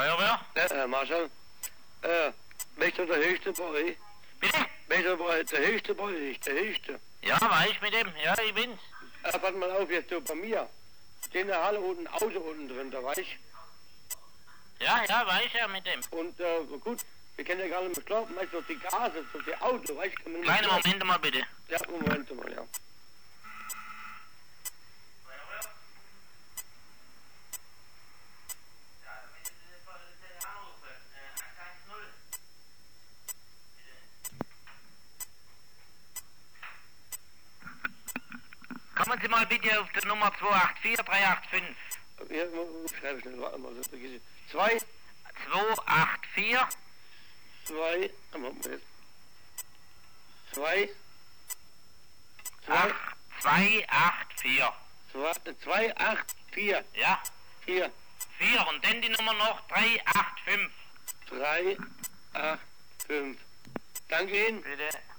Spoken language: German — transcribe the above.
Feuerwehr? Herr Marschall, welcher ist der Höchste bei euch? Bitte? Welcher war der Höchste bei euch? Der Höchste? Ja, war ich mit dem? Ja, ich bin's. Pass mal auf, jetzt so bei mir. Steht in der Halle unten ein Auto unten drin, da war ich. Ja, war ich ja mit dem. Und gut, wir können ja gar nicht mehr glauben, weißt du, die Gase, so die Auto, weißt du, kann man nicht Kleine mehr Momente mal bitte. Ja, Moment mal, ja. Kommen Sie mal bitte auf die Nummer 284 385. Ja, schreibe schnell, warte mal, das vergesse ich. 2, 284 Moment. 2, 284. 284, Ja, 4, 4 und dann die Nummer noch 385. 3, 8, 5. Danke Ihnen. Bitte.